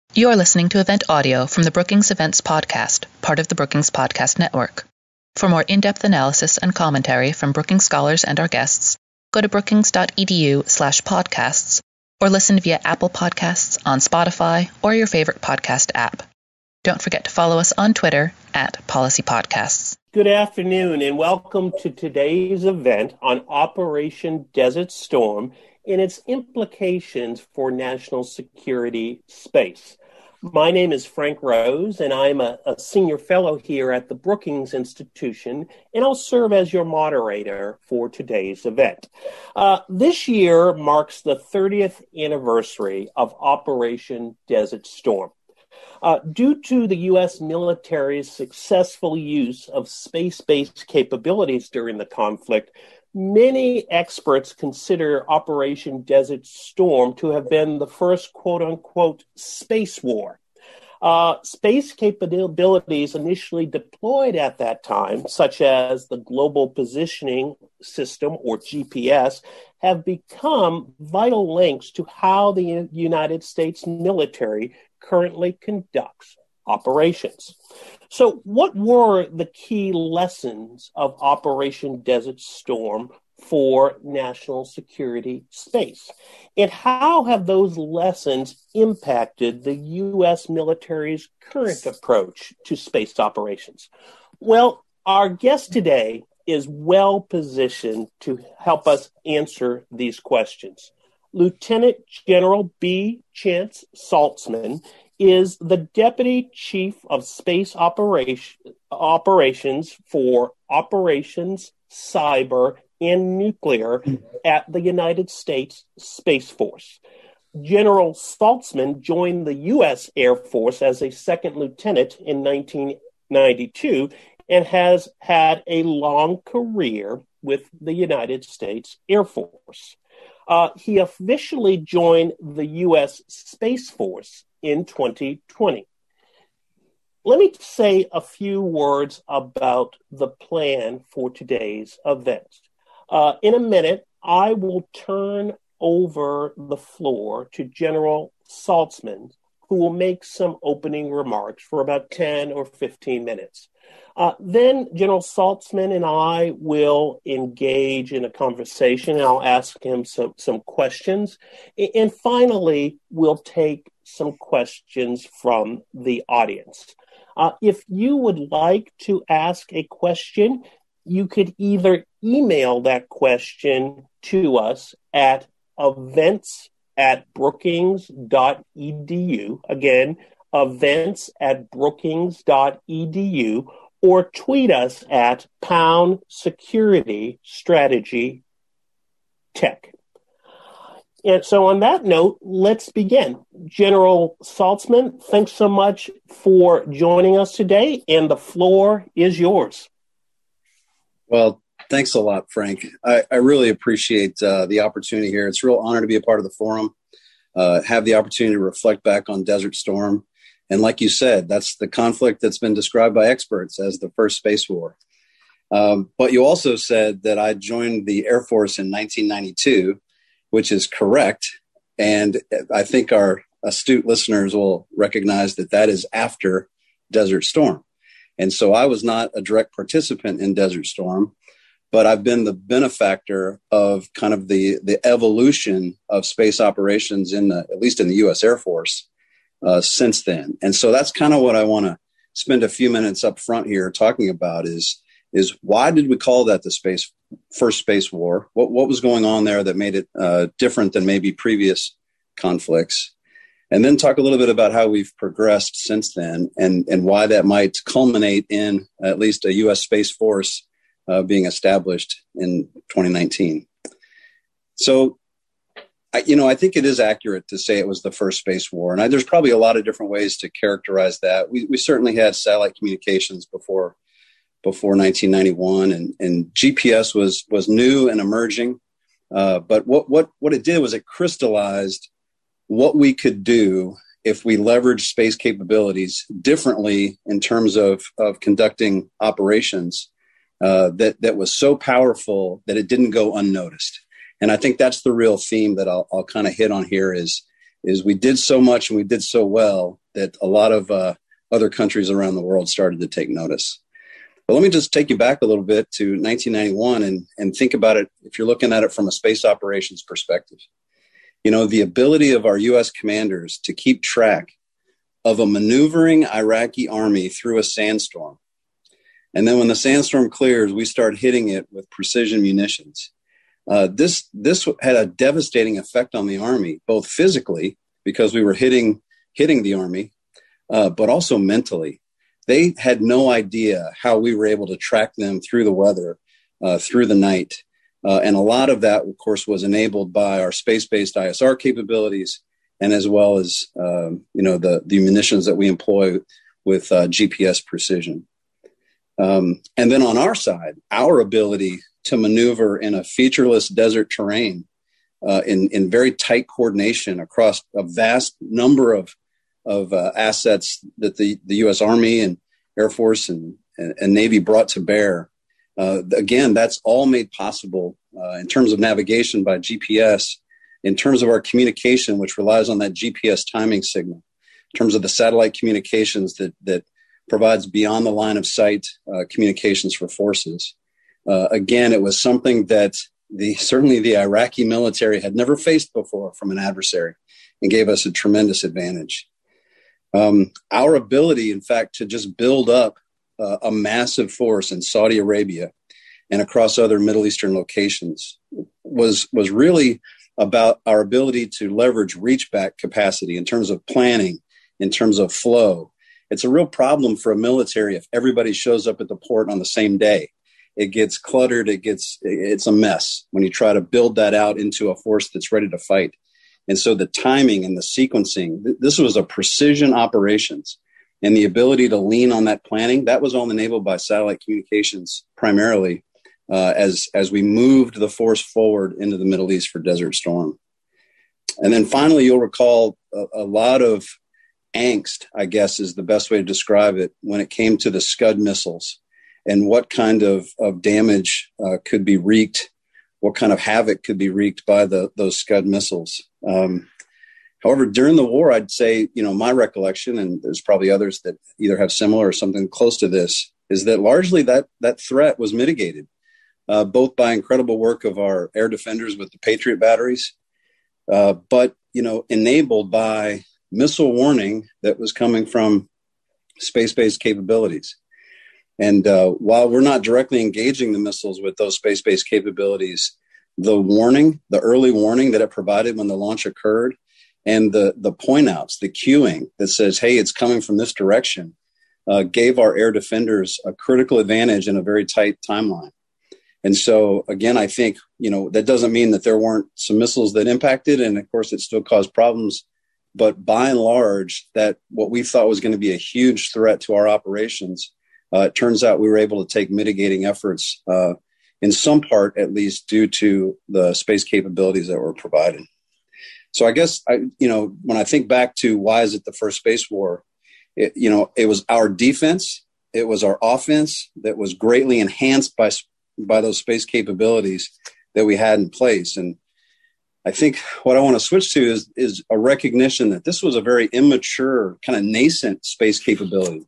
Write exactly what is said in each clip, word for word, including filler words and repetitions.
You're listening to event audio from the Brookings Events Podcast, part of the Brookings Podcast Network. For more in-depth analysis and commentary from Brookings scholars and our guests, go to brookings.edu slash podcasts or listen via Apple Podcasts, on Spotify, or your favorite podcast app. Don't forget to follow us on Twitter at Policy Podcasts. Good afternoon and welcome to today's event on Operation Desert Storm and its implications for national security space. My name is Frank Rose, and I'm a, a senior fellow here at the Brookings Institution, and I'll serve as your moderator for today's event. Uh, this year marks the thirtieth anniversary of Operation Desert Storm. Uh, due to the U S military's successful use of space-based capabilities during the conflict, many experts consider Operation Desert Storm to have been the first quote-unquote space war. Uh, space capabilities initially deployed at that time, such as the Global Positioning System, or G P S, have become vital links to how the United States military currently conducts operations. So what were the key lessons of Operation Desert Storm for national security space? And how have those lessons impacted the U S military's current approach to space operations? Well, our guest today is well positioned to help us answer these questions. Lieutenant General B. Chance Saltzman is the Deputy Chief of Space Operation, Operations for Operations, Cyber, and Nuclear at the United States Space Force. General Saltzman joined the U S Air Force as a second lieutenant in nineteen ninety-two and has had a long career with the United States Air Force. Uh, he officially joined the U S Space Force in twenty twenty. Let me say a few words about the plan for today's event. Uh, in a minute, I will turn over the floor to General Saltzman, who will make some opening remarks for about ten or fifteen minutes. Uh, then General Saltzman and I will engage in a conversation, and I'll ask him some, some questions. And finally, we'll take some questions from the audience. Uh, if you would like to ask a question, you could either email that question to us at events at brookings.edu. Again, events at brookings.edu. Or tweet us at pound security strategy tech. And so on that note, let's begin. General Saltzman, thanks so much for joining us today, and the floor is yours. Well, thanks a lot, Frank. I, I really appreciate uh, the opportunity here. It's a real honor to be a part of the forum, uh, have the opportunity to reflect back on Desert Storm. And like you said, that's the conflict that's been described by experts as the first space war. Um, but you also said that I joined the Air Force in nineteen ninety-two, which is correct. And I think our astute listeners will recognize that that is after Desert Storm. And so I was not a direct participant in Desert Storm, but I've been the benefactor of kind of the, the evolution of space operations in the, at least in the U S Air Force. Uh, since then. And so that's kind of what I want to spend a few minutes up front here talking about is, is why did we call that the space first space war? What, what was going on there that made it uh, different than maybe previous conflicts? And then talk a little bit about how we've progressed since then and, and why that might culminate in at least a U S Space Force uh, being established in twenty nineteen. So I, you know, I think it is accurate to say it was the first space war. And I, there's probably a lot of different ways to characterize that. We, we certainly had satellite communications before before nineteen ninety-one, and, and G P S was was new and emerging. Uh, but what, what, what it did was it crystallized what we could do if we leveraged space capabilities differently in terms of, of conducting operations uh, that, that was so powerful that it didn't go unnoticed. And I think that's the real theme that I'll, I'll kind of hit on here is, is we did so much and we did so well that a lot of uh, other countries around the world started to take notice. But let me just take you back a little bit to nineteen ninety-one and, and think about it if you're looking at it from a space operations perspective. You know, the ability of our U S commanders to keep track of a maneuvering Iraqi army through a sandstorm. And then when the sandstorm clears, we start hitting it with precision munitions. Uh, this, this had a devastating effect on the Army, both physically, because we were hitting, hitting the Army, uh, but also mentally. They had no idea how we were able to track them through the weather, uh, through the night. Uh, and a lot of that, of course, was enabled by our space-based I S R capabilities, and as well as, um, you know, the, the munitions that we employ with uh, G P S precision. Um, and then on our side, our ability to maneuver in a featureless desert terrain uh, in, in very tight coordination across a vast number of, of uh, assets that the, the U S Army and Air Force and, and, and Navy brought to bear. Uh, again, that's all made possible uh, in terms of navigation by G P S, in terms of our communication, which relies on that G P S timing signal, in terms of the satellite communications that, that provides beyond the line of sight uh, communications for forces. Uh, again, it was something that the certainly the Iraqi military had never faced before from an adversary, and gave us a tremendous advantage. Um, our ability, in fact, to just build up uh, a massive force in Saudi Arabia and across other Middle Eastern locations was was really about our ability to leverage reach back capacity in terms of planning, in terms of flow. It's a real problem for a military if everybody shows up at the port on the same day. It gets cluttered. It gets, it's a mess when you try to build that out into a force that's ready to fight. And so the timing and the sequencing, th- this was a precision operations, and the ability to lean on that planning, that was all enabled by satellite communications primarily uh, as, as we moved the force forward into the Middle East for Desert Storm. And then finally, you'll recall a, a lot of angst, I guess, is the best way to describe it, when it came to the Scud missiles and what kind of, of damage uh, could be wreaked, what kind of havoc could be wreaked by the those Scud missiles. Um, however, during the war, I'd say, you know, my recollection, and there's probably others that either have similar or something close to this, is that largely that that threat was mitigated, uh, both by incredible work of our air defenders with the Patriot batteries, uh, but, you know, enabled by missile warning that was coming from space-based capabilities. And uh, while we're not directly engaging the missiles with those space-based capabilities, the warning, the early warning that it provided when the launch occurred, and the the point outs, the cueing that says, hey, it's coming from this direction, uh, gave our air defenders a critical advantage in a very tight timeline. And so, again, I think, you know, that doesn't mean that there weren't some missiles that impacted, and of course it still caused problems. But by and large, that what we thought was going to be a huge threat to our operations, uh, it turns out we were able to take mitigating efforts, uh, in some part, at least, due to the space capabilities that were provided. So I guess, I, you know, when I think back to why is it the first space war, it, you know, it was our defense, it was our offense that was greatly enhanced by by those space capabilities that we had in place. And I think what I want to switch to is, is a recognition that this was a very immature, kind of nascent space capability.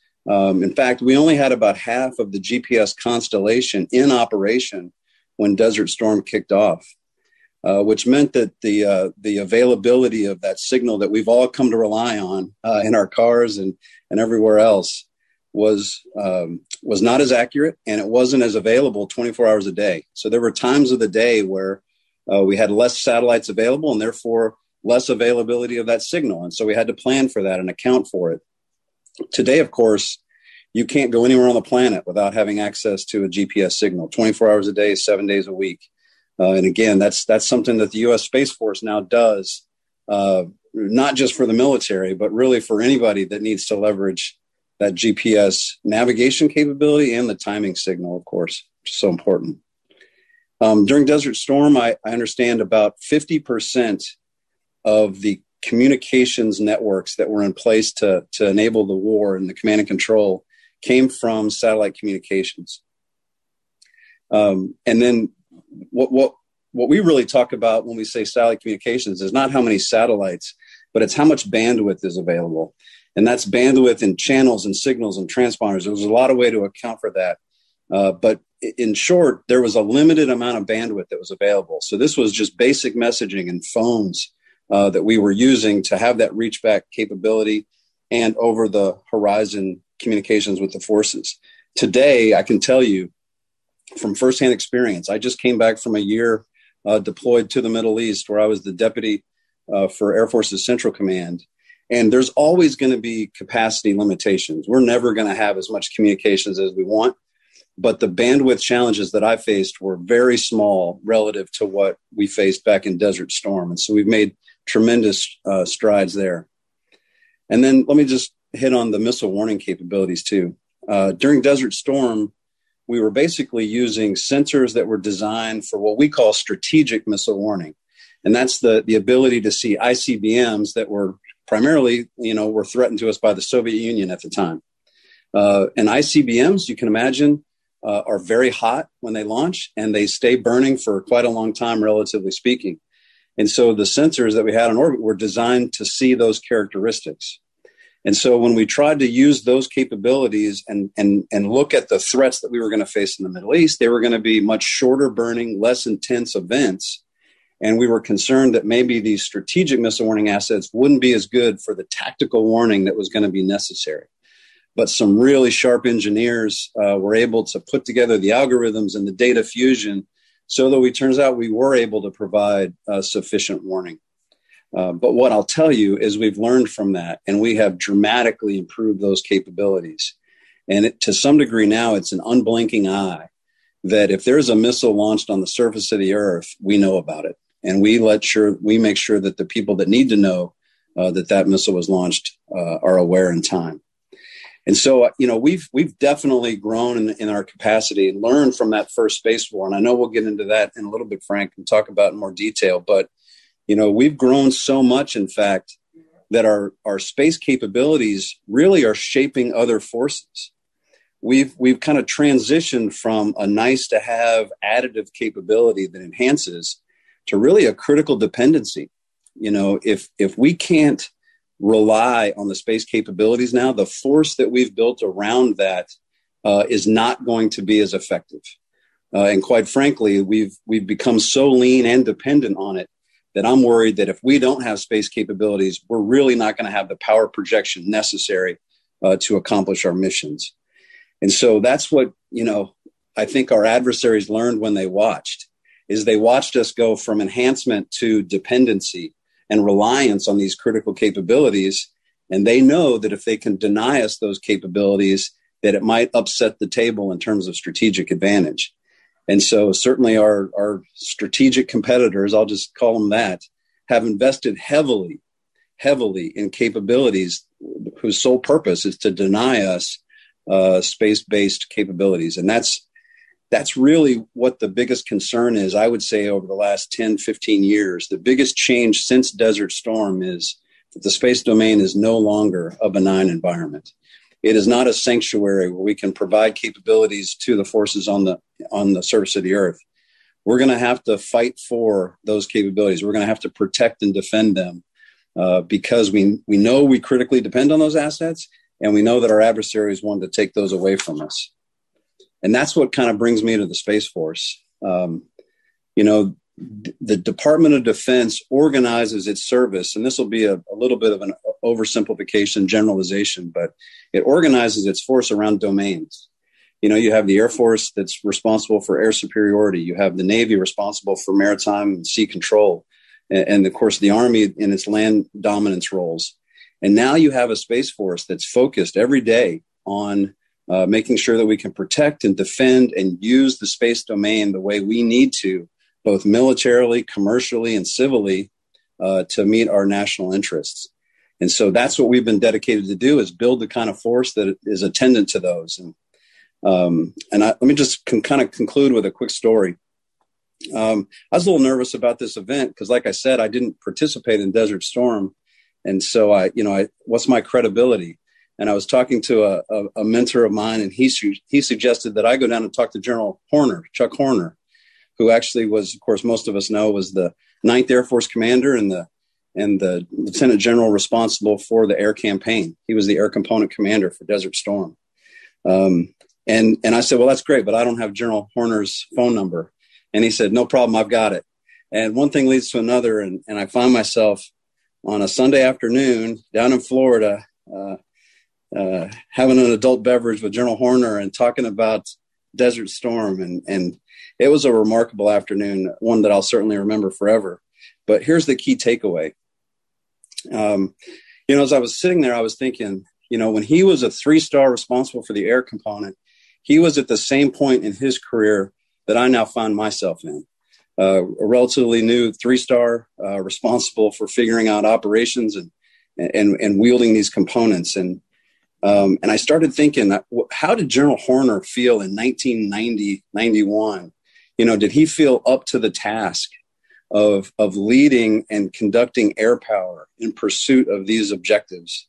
Um, in fact, we only had about half of the G P S constellation in operation when Desert Storm kicked off, uh, which meant that the uh, the availability of that signal that we've all come to rely on uh, in our cars and, and everywhere else was um, was not as accurate, and it wasn't as available twenty-four hours a day. So there were times of the day where Uh, we had less satellites available and therefore less availability of that signal. And so we had to plan for that and account for it. Today, of course, you can't go anywhere on the planet without having access to a G P S signal twenty-four hours a day, seven days a week. Uh, and again, that's that's something that the U S Space Force now does, uh, not just for the military, but really for anybody that needs to leverage that G P S navigation capability and the timing signal, of course, which is so important. Um, during Desert Storm, I, I understand about fifty percent of the communications networks that were in place to, to enable the war and the command and control came from satellite communications. Um, and then what, what, what we really talk about when we say satellite communications is not how many satellites but it's how much bandwidth is available. And that's bandwidth in channels and signals and transponders. There was a lot of way to account for that. Uh, but in short, there was a limited amount of bandwidth that was available. So this was just basic messaging and phones uh, that we were using to have that reach back capability and over the horizon communications with the forces. Today, I can tell you from firsthand experience, I just came back from a year uh, deployed to the Middle East where I was the deputy uh, for Air Force's Central Command. And there's always going to be capacity limitations. We're never going to have as much communications as we want. But the bandwidth challenges that I faced were very small relative to what we faced back in Desert Storm. And so we've made tremendous uh, strides there. And then let me just hit on the missile warning capabilities too. Uh, during Desert Storm, we were basically using sensors that were designed for what we call strategic missile warning. And that's the, the ability to see I C B Ms that were primarily, you know, were threatened to us by the Soviet Union at the time. Uh, and I C B Ms, you can imagine, Uh, are very hot when they launch, and they stay burning for quite a long time, relatively speaking. And so the sensors that we had on orbit were designed to see those characteristics. And so when we tried to use those capabilities and, and, and look at the threats that we were going to face in the Middle East, they were going to be much shorter burning, less intense events. And we were concerned that maybe these strategic missile warning assets wouldn't be as good for the tactical warning that was going to be necessary. But some really sharp engineers uh, were able to put together the algorithms and the data fusion so that it turns out we were able to provide uh, sufficient warning. Uh, but what I'll tell you is we've learned from that, and we have dramatically improved those capabilities. And it, to some degree now, it's an unblinking eye that if there's a missile launched on the surface of the Earth, we know about it. And we let sure we make sure that the people that need to know uh, that that missile was launched uh, are aware in time. And so, you know, we've we've definitely grown in, in our capacity and learned from that first space war. And I know we'll get into that in a little bit, Frank, and talk about it in more detail. But, you know, we've grown so much, in fact, that our, our space capabilities really are shaping other forces. We've we've kind of transitioned from a nice to have additive capability that enhances to really a critical dependency. You know, if if we can't rely on the space capabilities now, the force that we've built around that uh, is not going to be as effective. Uh, and quite frankly, we've we've become so lean and dependent on it that I'm worried that if we don't have space capabilities, we're really not going to have the power projection necessary uh, to accomplish our missions. And so that's what, you know, I think our adversaries learned when they watched, is they watched us go from enhancement to dependency and reliance on these critical capabilities. And they know that if they can deny us those capabilities, that it might upset the table in terms of strategic advantage. And so certainly our, our strategic competitors, I'll just call them that, have invested heavily, heavily in capabilities whose sole purpose is to deny us uh, space-based capabilities. And that's That's really what the biggest concern is, I would say, over the last ten, fifteen years. The biggest change since Desert Storm is that the space domain is no longer a benign environment. It is not a sanctuary where we can provide capabilities to the forces on the on the surface of the Earth. We're going to have to fight for those capabilities. We're going to have to protect and defend them uh, because we, we know we critically depend on those assets, and we know that our adversaries want to take those away from us. And that's what kind of brings me to the Space Force. Um, you know, d- the Department of Defense organizes its service, and this will be a, a little bit of an oversimplification, generalization, but it organizes its force around domains. You know, you have the Air Force that's responsible for air superiority. You have the Navy responsible for maritime and sea control. And, and of course, the Army in its land dominance roles. And now you have a Space Force that's focused every day on Uh, making sure that we can protect and defend and use the space domain the way we need to, both militarily, commercially, and civilly, uh, to meet our national interests. And so that's what we've been dedicated to do, is build the kind of force that is attendant to those. And, um, and I, let me just con- kind of conclude with a quick story. Um, I was a little nervous about this event because, like I said, I didn't participate in Desert Storm. And so I, you know, I, what's my credibility? And I was talking to a, a, a mentor of mine, and he su- he suggested that I go down and talk to General Horner, Chuck Horner, who actually was, of course, most of us know, was the ninth Air Force commander and the and the lieutenant general responsible for the air campaign. He was the air component commander for Desert Storm. Um, and, and I said, well, that's great, but I don't have General Horner's phone number. And he said, no problem, I've got it. And one thing leads to another. And, and I find myself on a Sunday afternoon down in Florida, uh, uh, having an adult beverage with General Horner and talking about Desert Storm. And, and it was a remarkable afternoon, one that I'll certainly remember forever. But here's the key takeaway. Um, you know, as I was sitting there, I was thinking, you know, when he was a three-star responsible for the air component, he was at the same point in his career that I now find myself in. Uh, a relatively new three-star uh, responsible for figuring out operations and, and, and wielding these components. And, um, and I started thinking, how did General Horner feel in nineteen ninety, ninety-one? You know, did he feel up to the task of, of leading and conducting air power in pursuit of these objectives?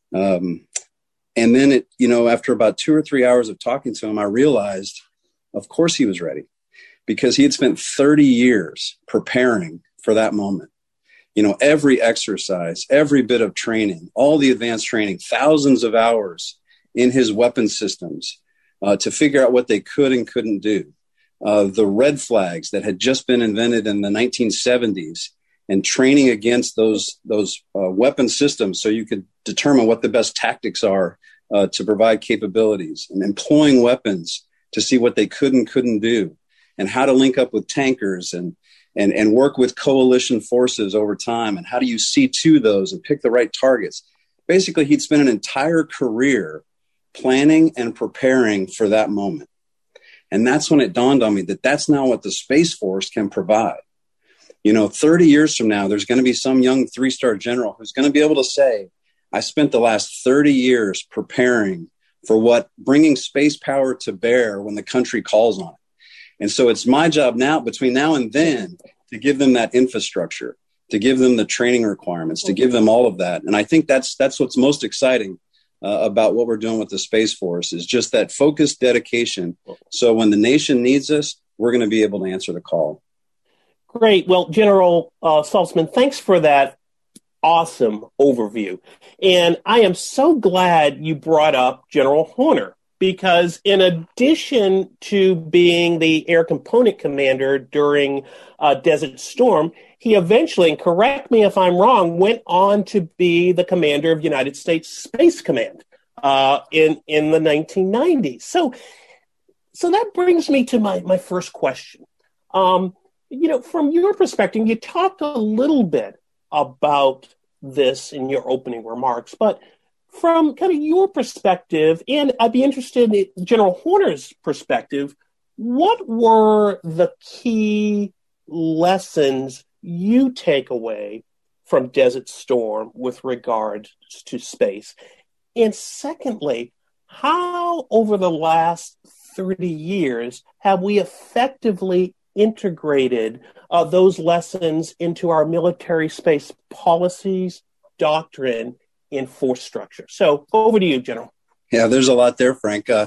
Um, and then it, you know, after about two or three hours of talking to him, I realized, of course he was ready, because he had spent thirty years preparing for that moment. You know, every exercise, every bit of training, all the advanced training, thousands of hours in his weapon systems uh, to figure out what they could and couldn't do. Uh, the red flags that had just been invented in the nineteen seventies, and training against those those uh, weapon systems so you could determine what the best tactics are uh, to provide capabilities, and employing weapons to see what they could and couldn't do, and how to link up with tankers and and and work with coalition forces over time, and how do you see to those and pick the right targets. Basically, he'd spent an entire career planning and preparing for that moment. And that's when it dawned on me that that's now what the Space Force can provide. You know, thirty years from now, there's going to be some young three-star general who's going to be able to say, I spent the last thirty years preparing for what bringing space power to bear when the country calls on it. And so it's my job now, between now and then, to give them that infrastructure, to give them the training requirements, to give them all of that. And I think that's that's what's most exciting uh, about what we're doing with the Space Force, is just that focused dedication. So when the nation needs us, we're going to be able to answer the call. Great. Well, General uh, Saltzman, thanks for that awesome overview. And I am so glad you brought up General Horner, because in addition to being the air component commander during uh, Desert Storm, he eventually, and correct me if I'm wrong, went on to be the commander of United States Space Command uh, in, in the nineteen nineties. So, so that brings me to my, my first question. Um, you know, from your perspective, you talked a little bit about this in your opening remarks, but from kind of your perspective, and I'd be interested in General Horner's perspective, what were the key lessons you take away from Desert Storm with regard to space? And secondly, how over the last thirty years have we effectively integrated uh, those lessons into our military space policies, doctrine, and force structure? So over to you, General. Yeah, there's a lot there, Frank. Uh,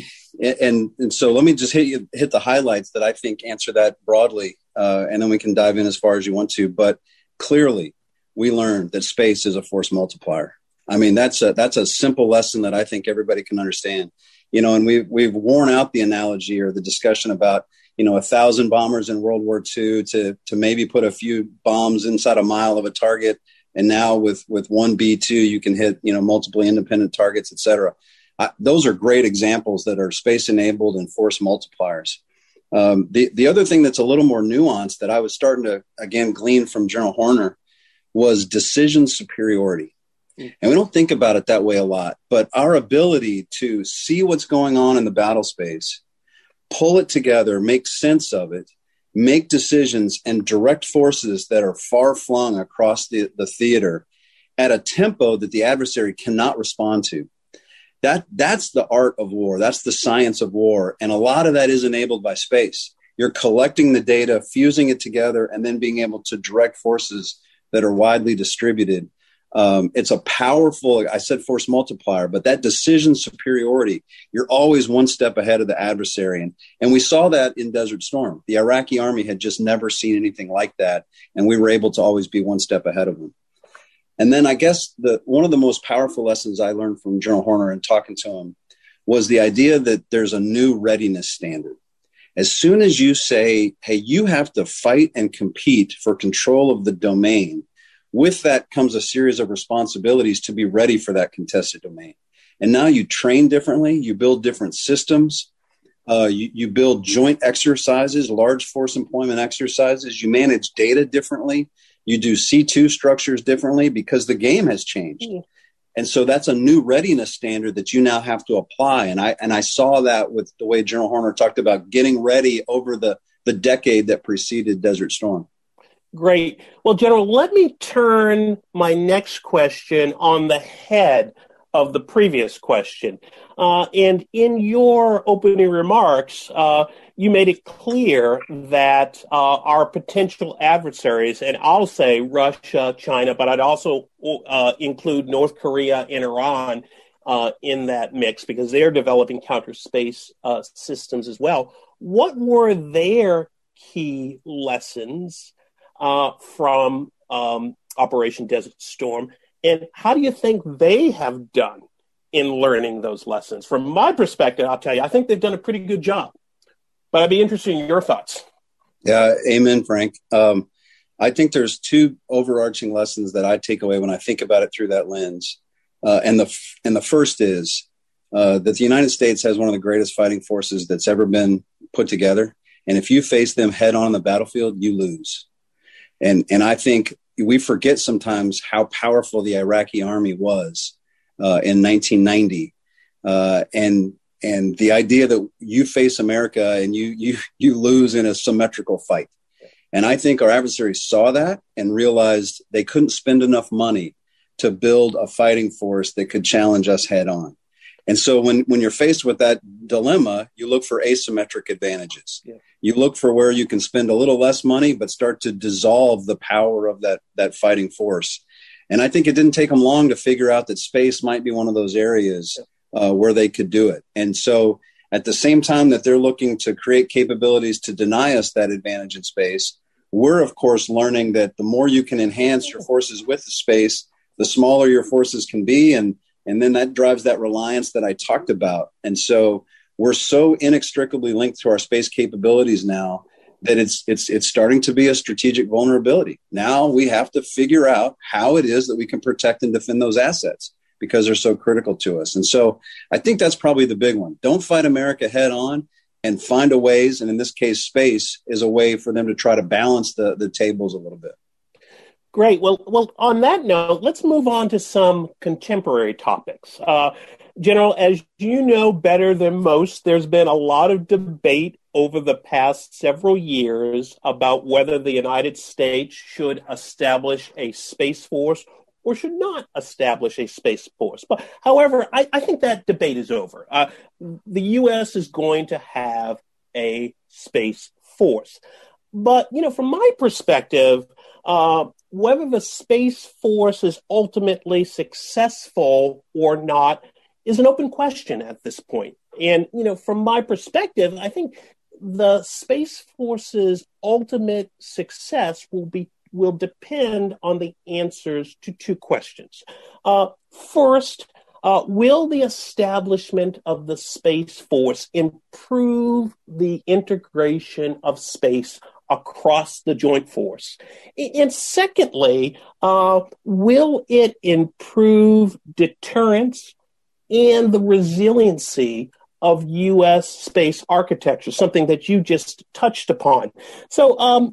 and, and so let me just hit you, hit the highlights that I think answer that broadly, uh, and then we can dive in as far as you want to. But clearly, we learned that space is a force multiplier. I mean, that's a that's a simple lesson that I think everybody can understand. You know, and we've we've worn out the analogy or the discussion about, you know, a thousand bombers in World War Two to to maybe put a few bombs inside a mile of a target. And now with, with one B two, you can hit, you know, multiple independent targets, et cetera. Uh, those are great examples that are space enabled and force multipliers. Um, the, the other thing that's a little more nuanced that I was starting to, again, glean from General Horner was decision superiority. And we don't think about it that way a lot, but our ability to see what's going on in the battle space, pull it together, make sense of it, make decisions, and direct forces that are far flung across the, the theater at a tempo that the adversary cannot respond to. That, that's the art of war. That's the science of war. And a lot of that is enabled by space. You're collecting the data, fusing it together, and then being able to direct forces that are widely distributed. Um, it's a powerful, I said force multiplier, but that decision superiority, you're always one step ahead of the adversary. And, and we saw that in Desert Storm. The Iraqi army had just never seen anything like that. And we were able to always be one step ahead of them. And then I guess the one of the most powerful lessons I learned from General Horner and talking to him was the idea that there's a new readiness standard. As soon as you say, hey, you have to fight and compete for control of the domain, with that comes a series of responsibilities to be ready for that contested domain. And now you train differently, you build different systems, uh, you, you build joint exercises, large force employment exercises, you manage data differently, you do C two structures differently because the game has changed. Mm-hmm. And so that's a new readiness standard that you now have to apply. And I and I saw that with the way General Horner talked about getting ready over the, the decade that preceded Desert Storm. Great. Well, General, let me turn my next question on the head of the previous question. Uh, and in your opening remarks, uh, you made it clear that uh, our potential adversaries, and I'll say Russia, China, but I'd also uh, include North Korea and Iran uh, in that mix because they're developing counter space uh, systems as well. What were their key lessons uh, from um, Operation Desert Storm? And how do you think they have done in learning those lessons? From my perspective, I'll tell you, I think they've done a pretty good job. But I'd be interested in your thoughts. Yeah, amen, Frank. Um, I think there's two overarching lessons that I take away when I think about it through that lens. Uh, and the and the first is uh, that the United States has one of the greatest fighting forces that's ever been put together. And if you face them head on the battlefield, you lose. And and I think we forget sometimes how powerful the Iraqi army was uh, in nineteen ninety, uh, and and the idea that you face America and you you you lose in a symmetrical fight. And I think our adversaries saw that and realized they couldn't spend enough money to build a fighting force that could challenge us head on. And so when, when you're faced with that dilemma, you look for asymmetric advantages. Yeah. You look for where you can spend a little less money, but start to dissolve the power of that, that fighting force. And I think it didn't take them long to figure out that space might be one of those areas uh, where they could do it. And so at the same time that they're looking to create capabilities to deny us that advantage in space, we're, of course, learning that the more you can enhance your forces with the space, the smaller your forces can be. And And then that drives that reliance that I talked about. And so we're so inextricably linked to our space capabilities now that it's it's it's starting to be a strategic vulnerability. Now we have to figure out how it is that we can protect and defend those assets because they're so critical to us. And so I think that's probably the big one. Don't fight America head on and find a ways, and in this case, space is a way for them to try to balance the, the tables a little bit. Great. Well, well, on that note, let's move on to some contemporary topics. Uh, General, as you know better than most, there's been a lot of debate over the past several years about whether the United States should establish a space force or should not establish a space force. But however, I, I think that debate is over. Uh, the U S is going to have a space force. But, you know, from my perspective, uh, whether the Space Force is ultimately successful or not is an open question at this point. And, you know, from my perspective, I think the Space Force's ultimate success will be will depend on the answers to two questions. Uh, first, uh, will the establishment of the Space Force improve the integration of space across the joint force? And secondly, uh, will it improve deterrence and the resiliency of U S space architecture, something that you just touched upon? So um,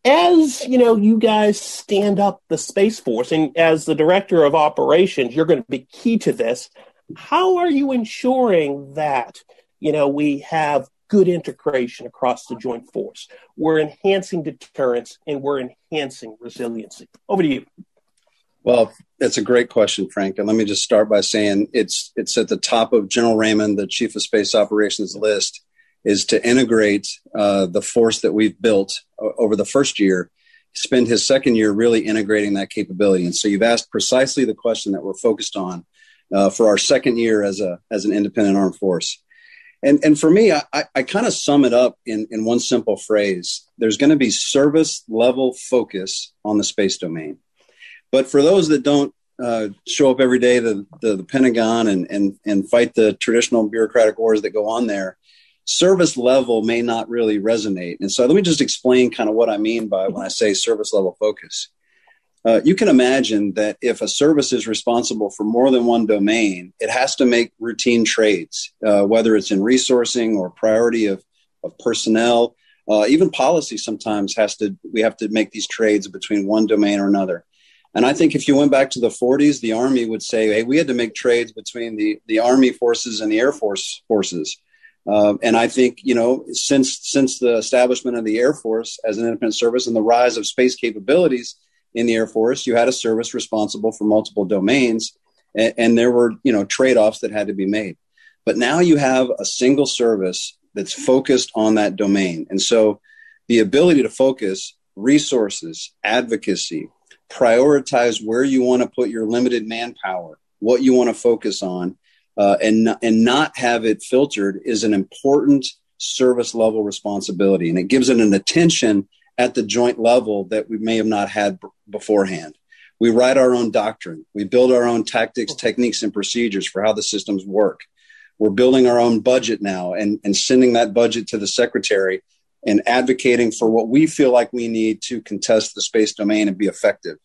as you know, you guys stand up the Space Force, and as the director of operations, you're going to be key to this. How are you ensuring that, you know, we have good integration across the joint force? We're enhancing deterrence and we're enhancing resiliency. Over to you. Well, that's a great question, Frank. And let me just start by saying it's it's at the top of General Raymond, the Chief of Space Operations list, is to integrate uh, the force that we've built over the first year, spend his second year really integrating that capability. And so you've asked precisely the question that we're focused on uh, for our second year as a as an independent armed force. And and for me, I, I kind of sum it up in, in one simple phrase. There's going to be service level focus on the space domain. But for those that don't uh, show up every day to the, the Pentagon and, and, and fight the traditional bureaucratic wars that go on there, service level may not really resonate. And so let me just explain kind of what I mean by when I say service level focus. Uh, you can imagine that if a service is responsible for more than one domain, it has to make routine trades, uh, whether it's in resourcing or priority of, of personnel, uh, even policy sometimes has to, we have to make these trades between one domain or another. And I think if you went back to the forties, the Army would say, hey, we had to make trades between the, the Army forces and the Air Force forces. Uh, and I think, you know, since since the establishment of the Air Force as an independent service and the rise of space capabilities in the Air Force, you had a service responsible for multiple domains. And, and there were, you know, trade-offs that had to be made. But now you have a single service that's focused on that domain. And so the ability to focus resources, advocacy, prioritize where you want to put your limited manpower, what you want to focus on, uh, and, and not have it filtered is an important service level responsibility. And it gives it an attention at the joint level that we may have not had b- beforehand. We write our own doctrine. We build our own tactics, techniques, and procedures for how the systems work. We're building our own budget now and, and sending that budget to the secretary and advocating for what we feel like we need to contest the space domain and be effective.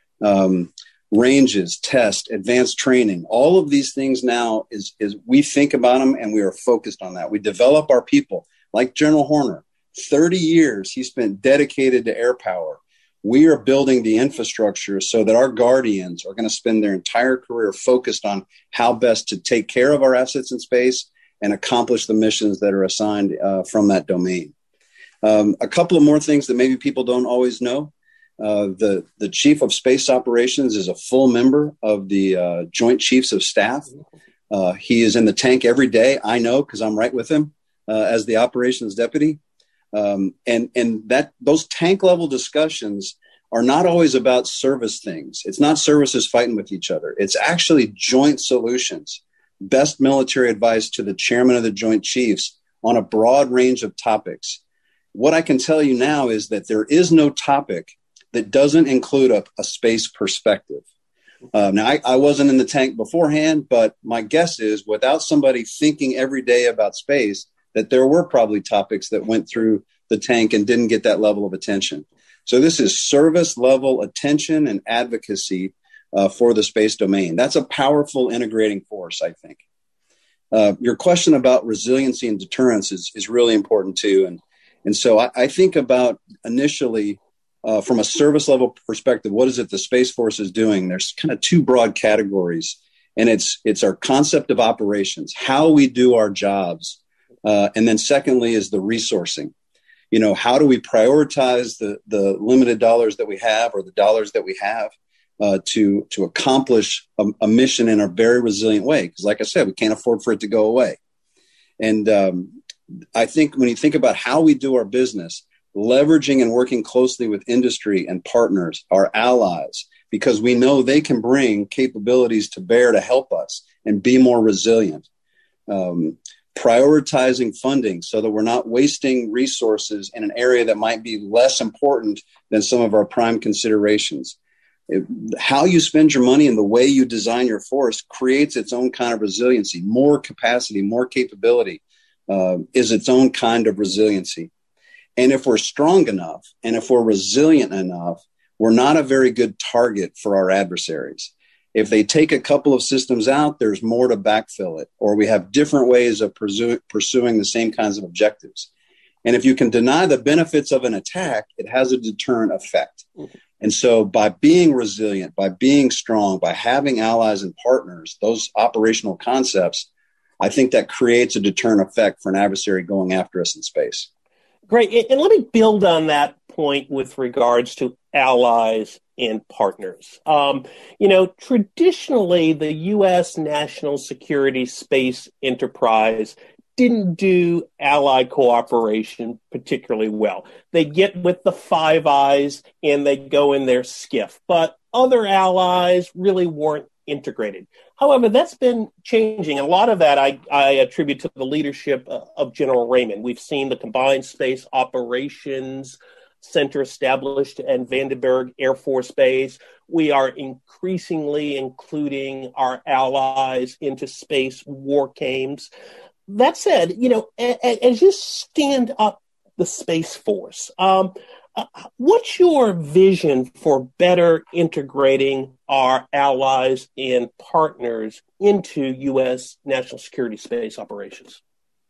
Um, ranges, test, advanced training, all of these things now is, is we think about them and we are focused on that. We develop our people like General Horner. thirty years he spent dedicated to air power. We are building the infrastructure so that our guardians are going to spend their entire career focused on how best to take care of our assets in space and accomplish the missions that are assigned uh, from that domain. Um, a couple of more things that maybe people don't always know. Uh, the, the Chief of Space Operations is a full member of the uh, Joint Chiefs of Staff. Uh, he is in the tank every day. I know because I'm right with him uh, as the operations deputy. Um, and and that those tank level discussions are not always about service things. It's not services fighting with each other. It's actually joint solutions, best military advice to the chairman of the Joint Chiefs on a broad range of topics. What I can tell you now is that there is no topic that doesn't include a, a space perspective. Uh, now, I, I wasn't in the tank beforehand, but my guess is without somebody thinking every day about space, that there were probably topics that went through the tank and didn't get that level of attention. So this is service level attention and advocacy uh, for the space domain. That's a powerful integrating force, I think. Uh, your question about resiliency and deterrence is, is really important too. And, and so I, I think about initially uh, from a service level perspective, what is it the Space Force is doing? There's kind of two broad categories, and it's, it's our concept of operations, how we do our jobs. Uh, and then secondly is the resourcing. You know, how do we prioritize the, the limited dollars that we have or the dollars that we have uh, to, to accomplish a, a mission in a very resilient way? Because like I said, we can't afford for it to go away. And um, I think when you think about how we do our business, leveraging and working closely with industry and partners, our allies, because we know they can bring capabilities to bear to help us and be more resilient. Um, prioritizing funding so that we're not wasting resources in an area that might be less important than some of our prime considerations. It, how you spend your money and the way you design your force creates its own kind of resiliency. More capacity, more capability uh, is its own kind of resiliency. And if we're strong enough and if we're resilient enough, we're not a very good target for our adversaries. If they take a couple of systems out, there's more to backfill it, or we have different ways of pursu- pursuing the same kinds of objectives. And if you can deny the benefits of an attack, it has a deterrent effect. Mm-hmm. And so by being resilient, by being strong, by having allies and partners, those operational concepts, I think that creates a deterrent effect for an adversary going after us in space. Great. And let me build on that point with regards to allies and partners. Um, you know, traditionally, the U S national security space enterprise didn't do ally cooperation particularly well. They get with the Five Eyes and they go in their skiff, but other allies really weren't integrated. However, that's been changing. A lot of that I, I attribute to the leadership of General Raymond. We've seen the Combined Space Operations Center established at Vandenberg Air Force Base. We are increasingly including our allies into space war games. That said, you know, a- a- as you stand up the Space Force, um, uh, what's your vision for better integrating our allies and partners into U S national security space operations?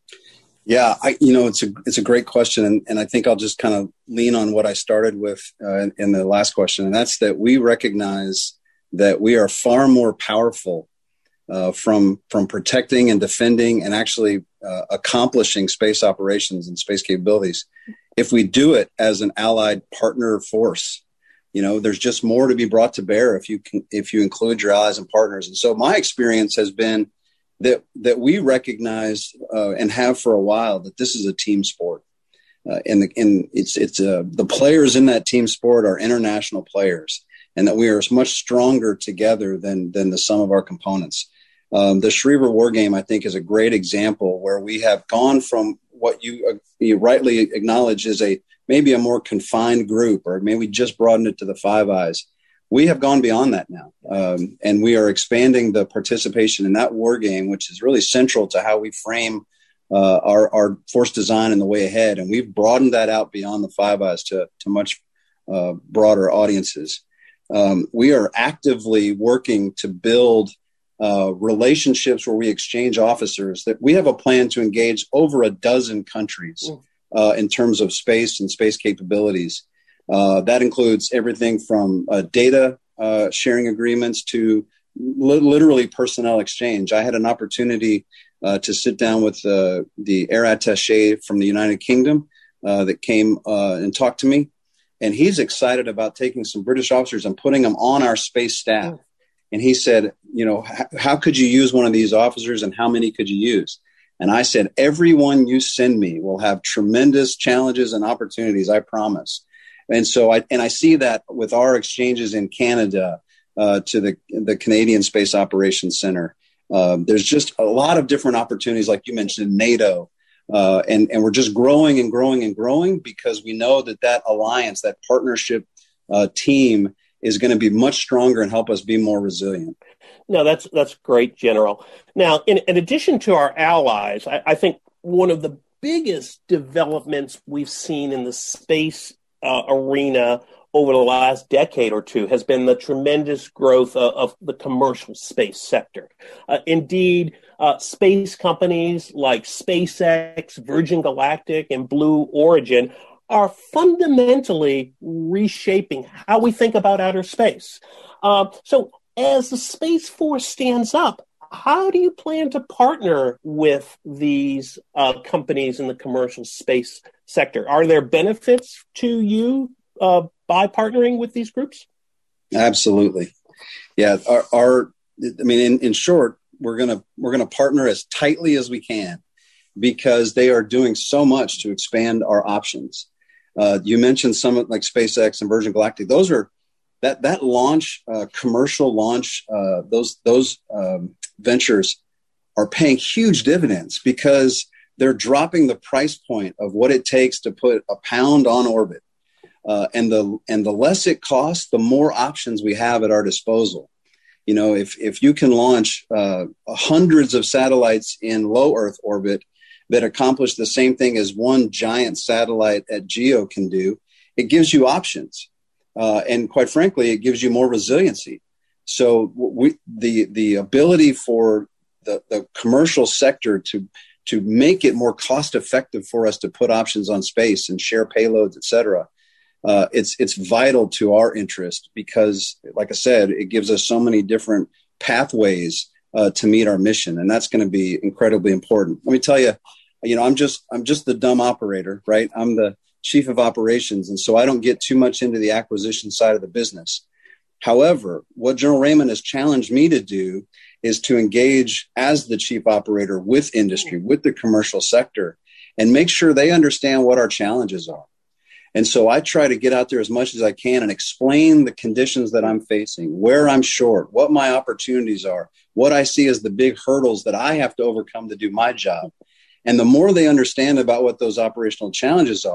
Yeah, I, you know, it's a it's a great question, and, and I think I'll just kind of lean on what I started with uh, in, in the last question, and that's that we recognize that we are far more powerful uh, from from protecting and defending and actually uh, accomplishing space operations and space capabilities if we do it as an allied partner force. You know, there's just more to be brought to bear if you can, if you include your allies and partners. And so my experience has been that that we recognize uh, and have for a while that this is a team sport, uh, and the and it's it's uh, the players in that team sport are international players, and that we are much stronger together than than the sum of our components. Um, the Schriever War Game, I think, is a great example where we have gone from what you, uh, you rightly acknowledge is a maybe a more confined group, or maybe we just broadened it to the Five Eyes. We have gone beyond that now, um, and we are expanding the participation in that war game, which is really central to how we frame uh, our, our force design and the way ahead. And we've broadened that out beyond the Five Eyes to, to much uh, broader audiences. Um, we are actively working to build uh, relationships where we exchange officers. That we have a plan to engage over a dozen countries uh, in terms of space and space capabilities. Uh, that includes everything from uh, data uh, sharing agreements to li- literally personnel exchange. I had an opportunity uh, to sit down with uh, the air attaché from the United Kingdom uh, that came uh, and talked to me. And he's excited about taking some British officers and putting them on our space staff. And he said, you know, how could you use one of these officers and how many could you use? And I said, everyone you send me will have tremendous challenges and opportunities, I promise. And so I and I see that with our exchanges in Canada uh, to the the Canadian Space Operations Center. Um, there's just a lot of different opportunities, like you mentioned, NATO, uh, and and we're just growing and growing and growing because we know that that alliance, that partnership uh, team, is going to be much stronger and help us be more resilient. No, that's that's great, General. Now, in, in addition to our allies, I, I think one of the biggest developments we've seen in the space Uh, arena over the last decade or two has been the tremendous growth of, of the commercial space sector. Uh, indeed, uh, space companies like SpaceX, Virgin Galactic, and Blue Origin are fundamentally reshaping how we think about outer space. Uh, so as the Space Force stands up, how do you plan to partner with these uh, companies in the commercial space sector? Are there benefits to you uh, by partnering with these groups? Absolutely. Yeah. Our, our I mean, in, in short, we're going to, we're going to partner as tightly as we can because they are doing so much to expand our options. Uh, you mentioned some like SpaceX and Virgin Galactic. Those are that, that launch, uh, commercial launch, uh, those, those, um, ventures are paying huge dividends because they're dropping the price point of what it takes to put a pound on orbit. Uh, and the and the less it costs, the more options we have at our disposal. You know, if if you can launch uh, hundreds of satellites in low Earth orbit that accomplish the same thing as one giant satellite at GEO can do, it gives you options. Uh, and quite frankly, it gives you more resiliency. So we, the the ability for the, the commercial sector to to make it more cost effective for us to put options on space and share payloads, et cetera, uh, it's it's vital to our interest because, like I said, it gives us so many different pathways uh, to meet our mission, and that's going to be incredibly important. Let me tell you, you know, I'm just I'm just the dumb operator, right? I'm the chief of operations, and so I don't get too much into the acquisition side of the business. However, what General Raymond has challenged me to do is to engage as the chief operator with industry, with the commercial sector, and make sure they understand what our challenges are. And so I try to get out there as much as I can and explain the conditions that I'm facing, where I'm short, what my opportunities are, what I see as the big hurdles that I have to overcome to do my job. And the more they understand about what those operational challenges are,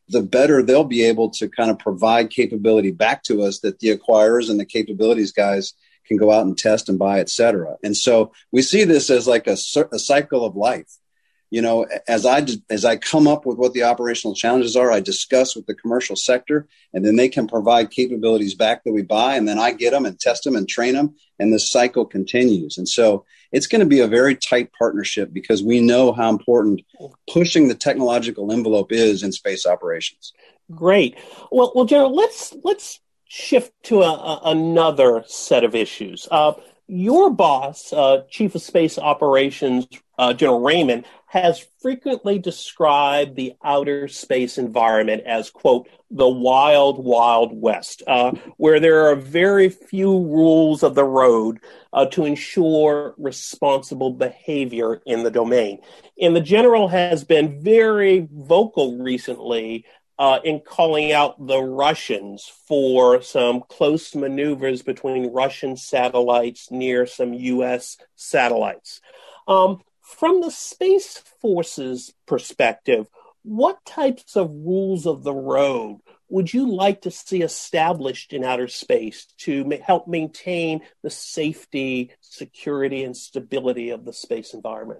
the better they'll be able to kind of provide capability back to us that the acquirers and the capabilities guys can go out and test and buy, et cetera. And so we see this as like a, a cycle of life. You know, as I as I come up with what the operational challenges are, I discuss with the commercial sector, and then they can provide capabilities back that we buy, and then I get them and test them and train them, and this cycle continues. And so it's going to be a very tight partnership because we know how important pushing the technological envelope is in space operations. Great. Well, well, General, let's let's shift to a, a, another set of issues. Uh, your boss, uh, Chief of Space Operations, uh, General Raymond, has frequently described the outer space environment as, quote, the wild, wild west, uh, where there are very few rules of the road uh, to ensure responsible behavior in the domain. And the General has been very vocal recently uh, in calling out the Russians for some close maneuvers between Russian satellites near some U S satellites. Um, From the Space Force's perspective, what types of rules of the road would you like to see established in outer space to ma- help maintain the safety, security, and stability of the space environment?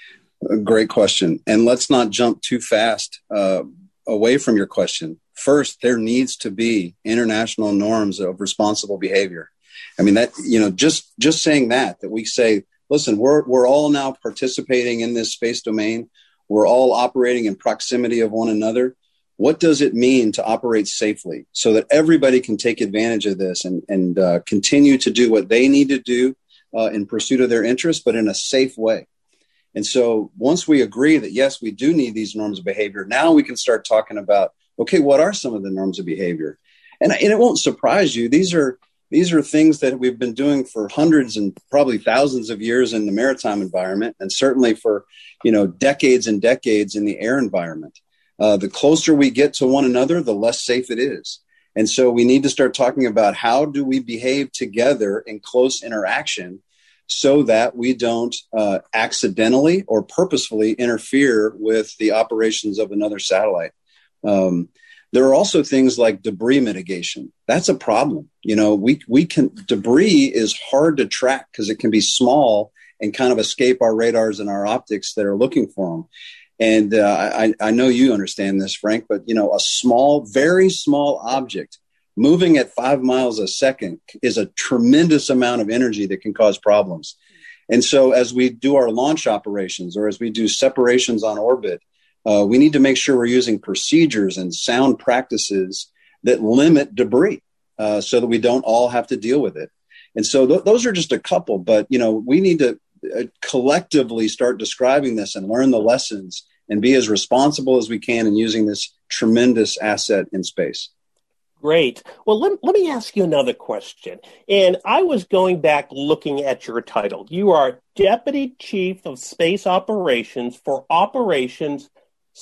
A great question. And let's not jump too fast uh, away from your question. First, there needs to be international norms of responsible behavior. I mean, that, you know, just just saying that, that we say, listen, we're we're all now participating in this space domain. We're all operating in proximity of one another. What does it mean to operate safely so that everybody can take advantage of this and, and uh, continue to do what they need to do uh, in pursuit of their interests, but in a safe way? And so once we agree that, yes, we do need these norms of behavior, now we can start talking about, okay, what are some of the norms of behavior? And, and it won't surprise you. These are These are things that we've been doing for hundreds and probably thousands of years in the maritime environment, and certainly for, you know, decades and decades in the air environment. Uh, the closer we get to one another, the less safe it is. And so we need to start talking about how do we behave together in close interaction so that we don't uh, accidentally or purposefully interfere with the operations of another satellite. Um, There are also things like debris mitigation. That's a problem. You know, we we can debris is hard to track because it can be small and kind of escape our radars and our optics that are looking for them. And uh, I, I know you understand this, Frank, but, you know, a small, very small object moving at five miles a second is a tremendous amount of energy that can cause problems. And so as we do our launch operations or as we do separations on orbit, Uh, we need to make sure we're using procedures and sound practices that limit debris uh, so that we don't all have to deal with it. And so th- those are just a couple, but, you know, we need to uh, collectively start describing this and learn the lessons and be as responsible as we can in using this tremendous asset in space. Great. Well, let, let me ask you another question. And I was going back looking at your title. You are Deputy Chief of Space Operations for Operations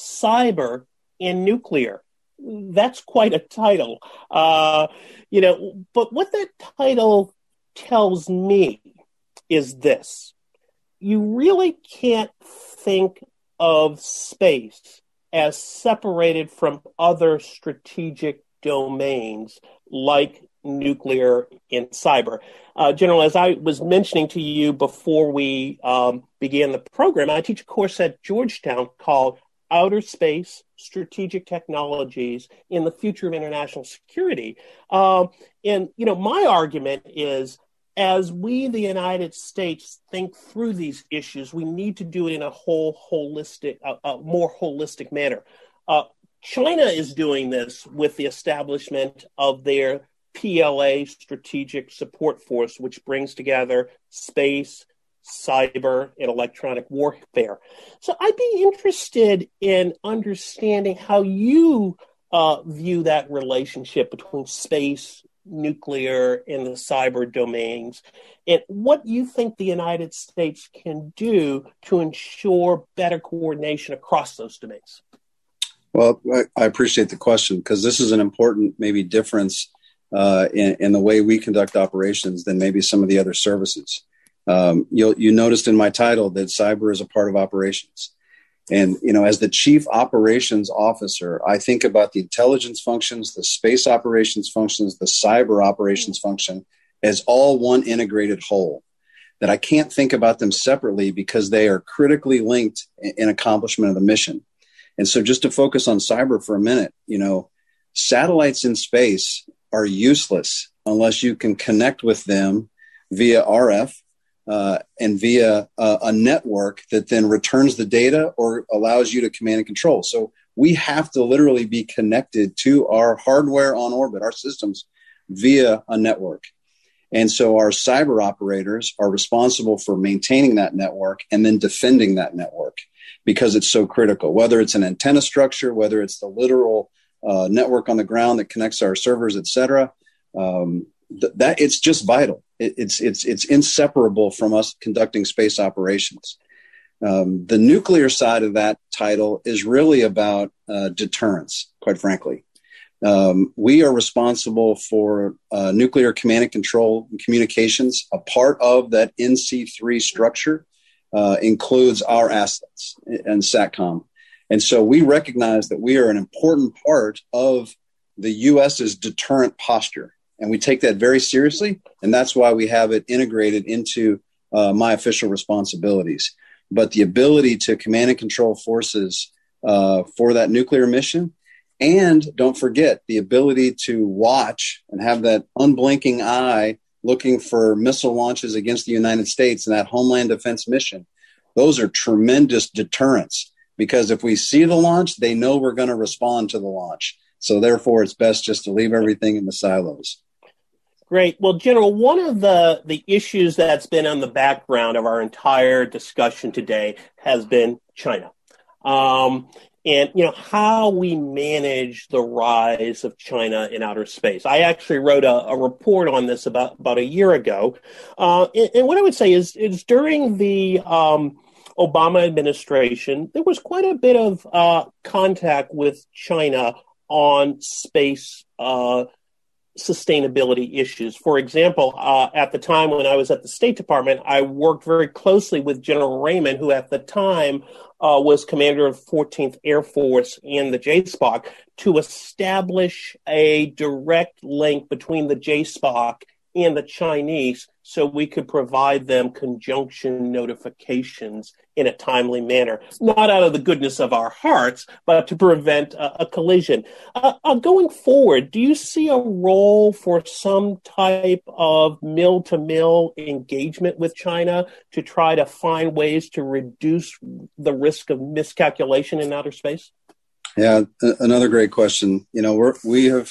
Cyber and Nuclear. That's quite a title. Uh, you know, but what that title tells me is this. You really can't think of space as separated from other strategic domains like nuclear and cyber. Uh, General, as I was mentioning to you before we um, began the program, I teach a course at Georgetown called Outer Space Strategic Technologies in the Future of International Security. Um, and, you know, my argument is as we, the United States, think through these issues, we need to do it in a whole holistic, a, a more holistic manner. Uh, China is doing this with the establishment of their P L A, Strategic Support Force, which brings together space, cyber, and electronic warfare. So I'd be interested in understanding how you uh, view that relationship between space, nuclear, and the cyber domains, and what you think the United States can do to ensure better coordination across those domains. Well, I appreciate the question because this is an important maybe difference uh, in, in the way we conduct operations than maybe some of the other services. Um, you'll, you noticed in my title that cyber is a part of operations. And, you know, as the chief operations officer, I think about the intelligence functions, the space operations functions, the cyber operations function as all one integrated whole, that I can't think about them separately because they are critically linked in accomplishment of the mission. And so just to focus on cyber for a minute, you know, satellites in space are useless unless you can connect with them via R F uh, and via uh, a network that then returns the data or allows you to command and control. So we have to literally be connected to our hardware on orbit, our systems, via a network. And so our cyber operators are responsible for maintaining that network and then defending that network because it's so critical, whether it's an antenna structure, whether it's the literal uh, network on the ground that connects our servers, et cetera. Um, th- that it's just vital. It, it's, it's, it's inseparable from us conducting space operations. Um, the nuclear side of that title is really about uh, deterrence, quite frankly. Um, we are responsible for uh, nuclear command and control and communications. A part of that N C three structure uh, includes our assets and SATCOM. And so we recognize that we are an important part of the U S's deterrent posture. And we take that very seriously. And that's why we have it integrated into uh, my official responsibilities. But the ability to command and control forces uh, for that nuclear mission, and don't forget the ability to watch and have that unblinking eye looking for missile launches against the United States and that homeland defense mission. Those are tremendous deterrents because if we see the launch, they know we're going to respond to the launch. So therefore, it's best just to leave everything in the silos. Great. Well, General, one of the, the issues that's been on the background of our entire discussion today has been China. Um, And, you know, how we manage the rise of China in outer space. I actually wrote a, a report on this about, about a year ago. Uh, and, and what I would say is, is during the um, Obama administration, there was quite a bit of uh, contact with China on space uh, sustainability issues. For example, uh, at the time when I was at the State Department, I worked very closely with General Raymond, who at the time uh, was commander of fourteenth Air Force and the J SPOC, to establish a direct link between the J SPOC and the Chinese so we could provide them conjunction notifications in a timely manner, not out of the goodness of our hearts, but to prevent a, a collision. Uh, uh, going forward, do you see a role for some type of mill-to-mill engagement with China to try to find ways to reduce the risk of miscalculation in outer space? Yeah, another great question. You know, we're, we have...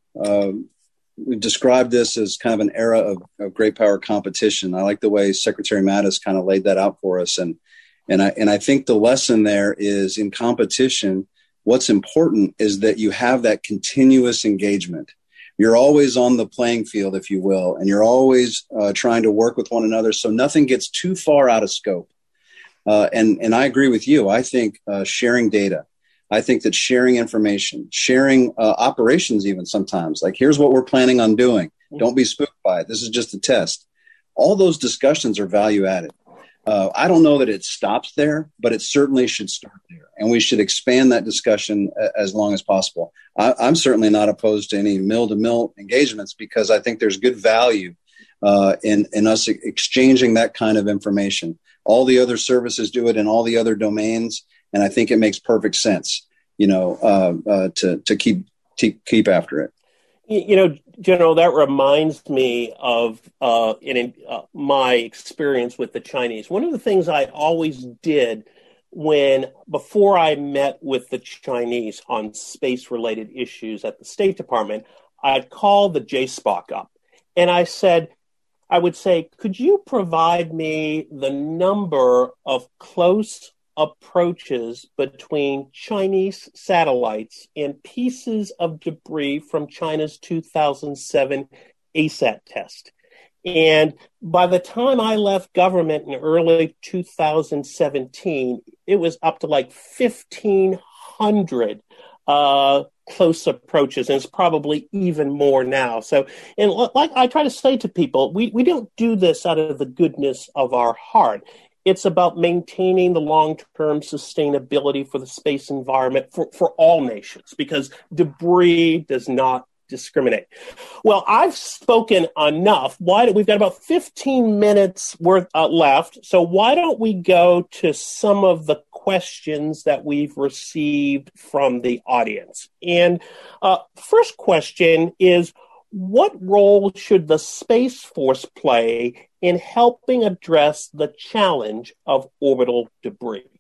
Um, We described this as kind of an era of, of great power competition. I like the way Secretary Mattis kind of laid that out for us. And, and I, and I think the lesson there is in competition, what's important is that you have that continuous engagement. You're always on the playing field, if you will, and you're always uh, trying to work with one another so nothing gets too far out of scope. Uh, and, and I agree with you. I think uh, sharing data, I think that sharing information, sharing uh, operations even sometimes, like here's what we're planning on doing. Don't be spooked by it. This is just a test. All those discussions are value added. Uh, I don't know that it stops there, but it certainly should start there. And we should expand that discussion a- as long as possible. I- I'm certainly not opposed to any mill-to-mill engagements because I think there's good value uh, in, in us exchanging that kind of information. All the other services do it in all the other domains. And I think it makes perfect sense, you know, uh, uh, to to keep to keep after it. You know, General, that reminds me of uh, in uh, my experience with the Chinese. One of the things I always did when before I met with the Chinese on space-related issues at the State Department, I'd call the J SPOC up, and I said, I would say, could you provide me the number of close approaches between Chinese satellites and pieces of debris from China's two thousand seven A SAT test? And by the time I left government in early two thousand seventeen, it was up to like fifteen hundred uh, close approaches, and it's probably even more now. So, and like I try to say to people, we, we don't do this out of the goodness of our heart. it's about maintaining the long-term sustainability for the space environment for, for all nations, because debris does not discriminate. Well, I've spoken enough. Why do, we've got about fifteen minutes worth uh, left. So why don't we go to some of the questions that we've received from the audience? And uh, first question is, what role should the Space Force play in helping address the challenge of orbital debris?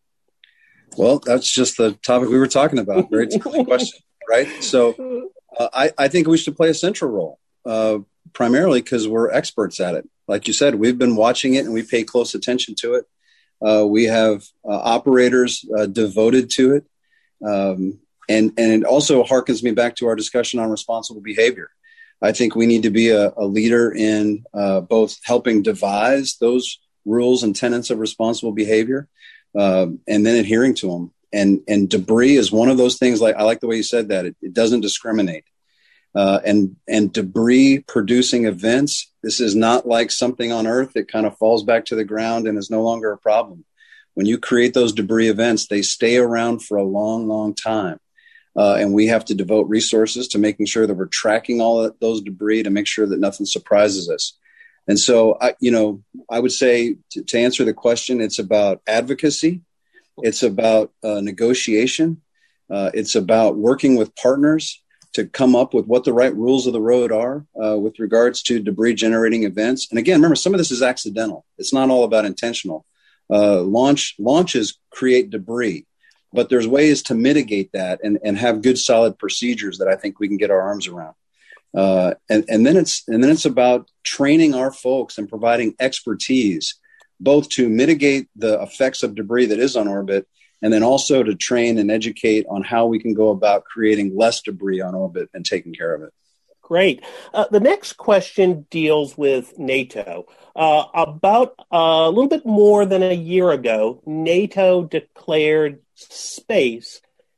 Well, that's just the topic we were talking about. Very timely question, right? So uh, I, I think we should play a central role, uh, primarily because we're experts at it. Like you said, we've been watching it and we pay close attention to it. Uh, we have uh, operators uh, devoted to it. Um, and, and it also harkens me back to our discussion on responsible behavior. I think we need to be a, a leader in uh, both helping devise those rules and tenets of responsible behavior, uh, and then adhering to them. And and debris is one of those things. Like I like the way you said that. It, it doesn't discriminate. Uh, and and debris producing events. This is not like something on Earth that kind of falls back to the ground and is no longer a problem. When you create those debris events, they stay around for a long, long time. Uh, and we have to devote resources to making sure that we're tracking all of those debris to make sure that nothing surprises us. And so, I, you know, I would say to, to answer the question, it's about advocacy. It's about uh, negotiation. Uh, it's about working with partners to come up with what the right rules of the road are uh, with regards to debris generating events. And again, remember, some of this is accidental. It's not all about intentional. Uh, launch launches create debris. But there's ways to mitigate that and, and have good, solid procedures that I think we can get our arms around. Uh, and, and then it's and then it's about training our folks and providing expertise, both to mitigate the effects of debris that is on orbit, and then also to train and educate on how we can go about creating less debris on orbit and taking care of it. Great. Uh, the next question deals with NATO. Uh, about uh, a little bit more than a year ago, NATO declared space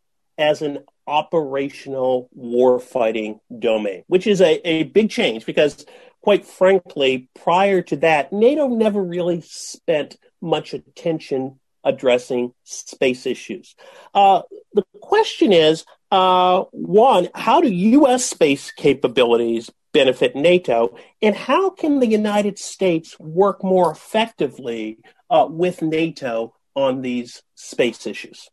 as an operational warfighting domain, which is a, a big change because, quite frankly, prior to that, NATO never really spent much attention addressing space issues. Uh, the question is, uh, one, how do U S space capabilities benefit NATO, and how can the United States work more effectively uh, with NATO on these space issues?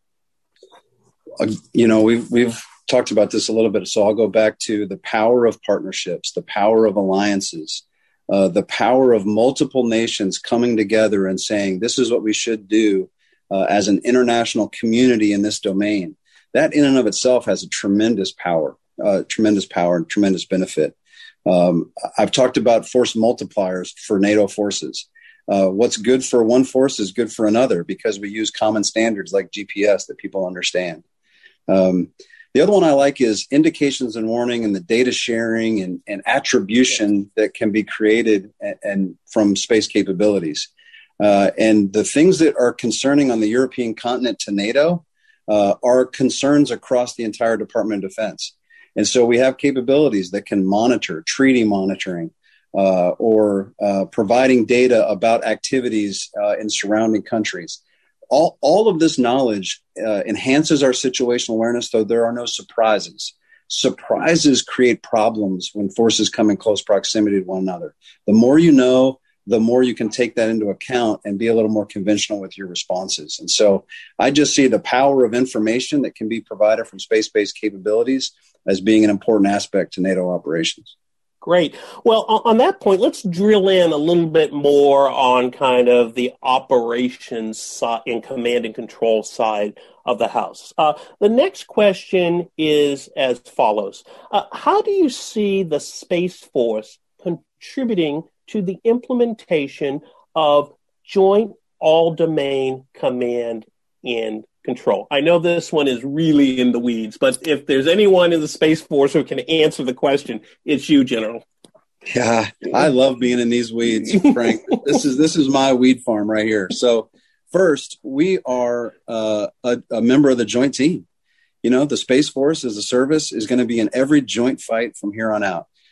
You know, we've we've talked about this a little bit, so I'll go back to the power of partnerships, the power of alliances, uh, the power of multiple nations coming together and saying, this is what we should do uh, as an international community in this domain. That in and of itself has a tremendous power, uh, tremendous power and tremendous benefit. Um, I've talked about force multipliers for NATO forces. Uh, what's good for one force is good for another because we use common standards like G P S that people understand. Um, the other one I like is indications and warning and the data sharing and, and attribution that can be created and, and from space capabilities. Uh, and the things that are concerning on the European continent to NATO uh, are concerns across the entire Department of Defense. And so we have capabilities that can monitor treaty monitoring uh, or uh, providing data about activities uh, in surrounding countries. All, all of this knowledge uh, enhances our situational awareness, though there are no surprises. Surprises create problems when forces come in close proximity to one another. The more you know, the more you can take that into account and be a little more conventional with your responses. And so I just see the power of information that can be provided from space-based capabilities as being an important aspect to NATO operations. Great. Well, on that point, let's drill in a little bit more on kind of the operations side and command and control side of the house. Uh, the next question is as follows. Uh, how do you see the Space Force contributing to the implementation of joint all-domain command and control? I know this one is really in the weeds, but if there's anyone in the Space Force who can answer the question, it's you, General. Yeah, I love being in these weeds, Frank. this is this is my weed farm right here. So first, we are uh, a, a member of the joint team. You know, the Space Force as a service is going to be in every joint fight from here on out.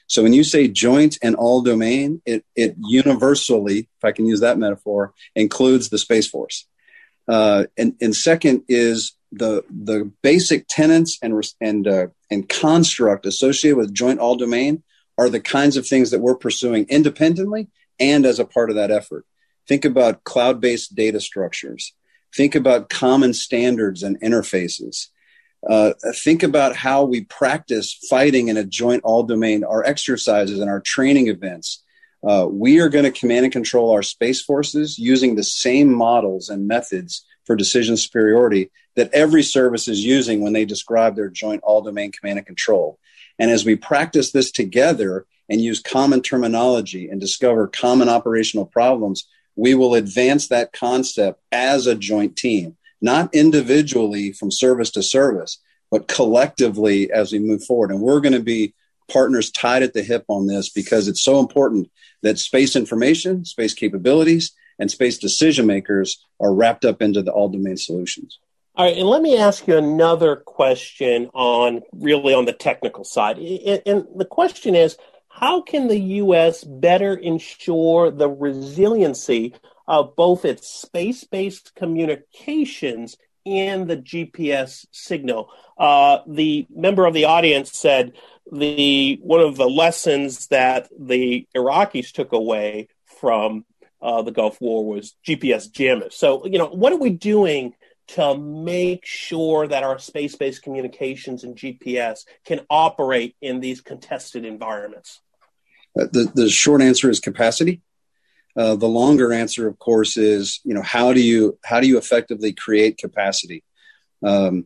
So when you say joint and all domain, it, it universally, if I can use that metaphor, includes the Space Force. Uh, and, and second is the the basic tenets and and uh, and construct associated with joint all domain are the kinds of things that we're pursuing independently and as a part of that effort. Think about cloud-based data structures. Think about common standards and interfaces. Uh, think about how we practice fighting in a joint all domain, our exercises and our training events. Uh, we are going to command and control our space forces using the same models and methods for decision superiority that every service is using when they describe their joint all domain command and control. And as we practice this together and use common terminology and discover common operational problems, we will advance that concept as a joint team, not individually from service to service, but collectively as we move forward. And we're going to be partners tied at the hip on this because it's so important that space information, space capabilities, and space decision makers are wrapped up into the all domain solutions. All right, and let me ask you another question on really on the technical side. And the question is, how can the U S better ensure the resiliency of both its space-based communications and the G P S signal? Uh, the member of the audience said the one of the lessons that the Iraqis took away from uh, the Gulf War was G P S jammers. So, you know, what are we doing to make sure that our space-based communications and G P S can operate in these contested environments? Uh, the, the short answer is capacity. Uh, the longer answer, of course, is, you know, how do you how do you effectively create capacity? Um,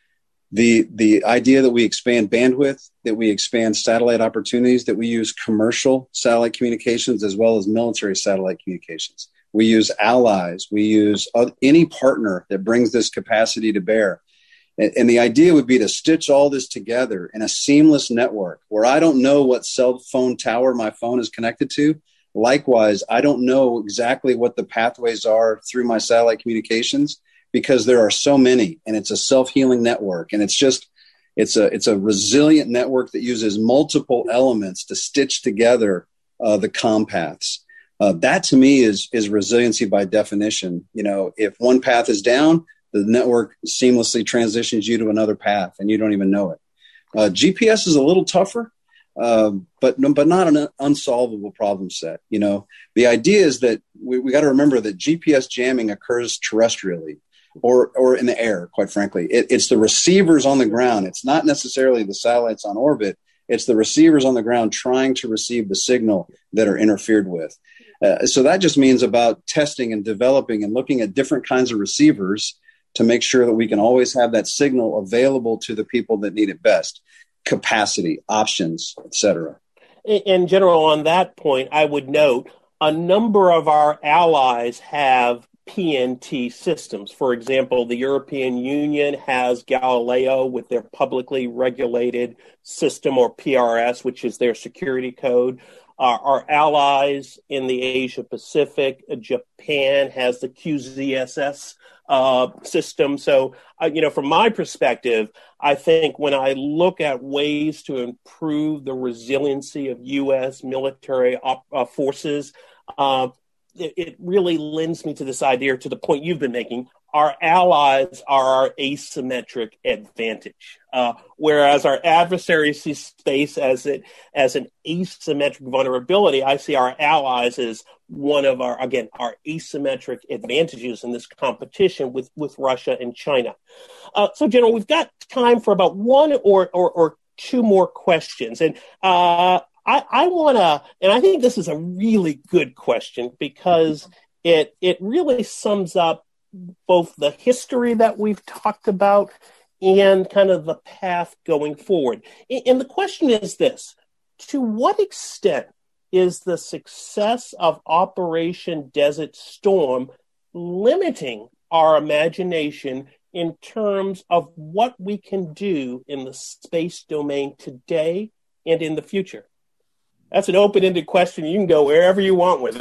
the the idea that we expand bandwidth, that we expand satellite opportunities, that we use commercial satellite communications as well as military satellite communications. We use allies. We use any partner that brings this capacity to bear. And, and the idea would be to stitch all this together in a seamless network where I don't know what cell phone tower my phone is connected to. Likewise, I don't know exactly what the pathways are through my satellite communications because there are so many, and it's a self-healing network. And it's just, it's a, it's a resilient network that uses multiple elements to stitch together uh, the comm paths. Uh, that to me is, is resiliency by definition. You know, if one path is down, the network seamlessly transitions you to another path and you don't even know it. Uh, G P S is a little tougher. Uh, but but not an unsolvable problem set. You know, the idea is that we, we got to remember that G P S jamming occurs terrestrially or or in the air, quite frankly. It, it's the receivers on the ground. It's not necessarily the satellites on orbit. It's the receivers on the ground trying to receive the signal that are interfered with. Uh, so that just means about testing and developing and looking at different kinds of receivers to make sure that we can always have that signal available to the people that need it best. Capacity, options, et cetera. In general, on that point, I would note a number of our allies have P N T systems. For example, the European Union has Galileo with their publicly regulated system, or P R S, which is their security code. Uh, our allies in the Asia Pacific, Japan has the Q Z S S uh, system. So, uh, you know, from my perspective, I think when I look at ways to improve the resiliency of U S military op- uh, forces, uh, it, it really lends me to this idea, to the point you've been making. Our allies are our asymmetric advantage, uh, whereas our adversaries see space as it as an asymmetric vulnerability. I see our allies as one of our, again, our asymmetric advantages in this competition with, with Russia and China. Uh, so, General, we've got time for about one or or, or two more questions, and uh, I, I want to, and I think this is a really good question because it it really sums up both the history that we've talked about and kind of the path going forward. And the question is this: to what extent is the success of Operation Desert Storm limiting our imagination in terms of what we can do in the space domain today and in the future? That's an open-ended question. You can go wherever you want with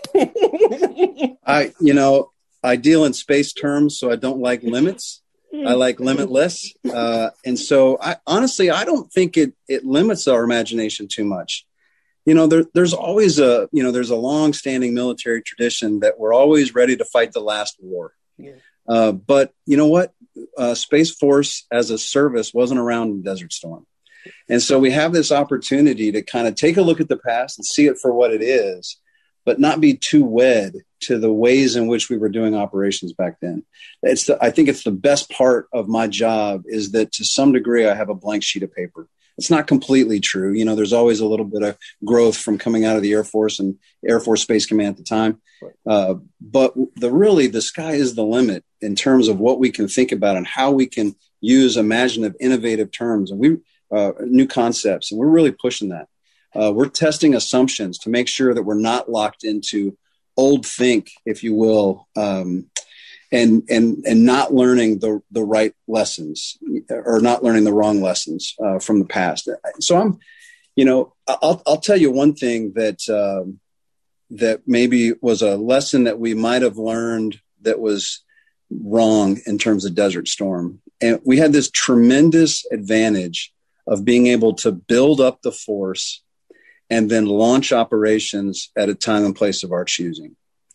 it. I, you know, I deal in space terms, so I don't like limits. I like limitless. Uh, and so I, honestly, I don't think it, it limits our imagination too much. you know, there, there's always a, you know, there's a long-standing military tradition that we're always ready to fight the last war. Yeah. Uh, but you know what? Uh, Space Force as a service wasn't around in Desert Storm. And so we have this opportunity to kind of take a look at the past and see it for what it is, but not be too wed to the ways in which we were doing operations back then. It's the, I think it's the best part of my job is that to some degree I have a blank sheet of paper. It's not completely true. You know, there's always a little bit of growth from coming out of the Air Force and Air Force Space Command at the time. Uh, but the really, the sky is the limit in terms of what we can think about and how we can use imaginative, innovative terms and we uh, new concepts. And we're really pushing that. Uh, we're testing assumptions to make sure that we're not locked into old think, if you will, um, and and and not learning the the right lessons or not learning the wrong lessons uh, from the past. So I'm, you know, I'll I'll tell you one thing that um, that maybe was a lesson that we might have learned that was wrong in terms of Desert Storm, and we had this tremendous advantage of being able to build up the force and then launch operations at a time and place of our choosing.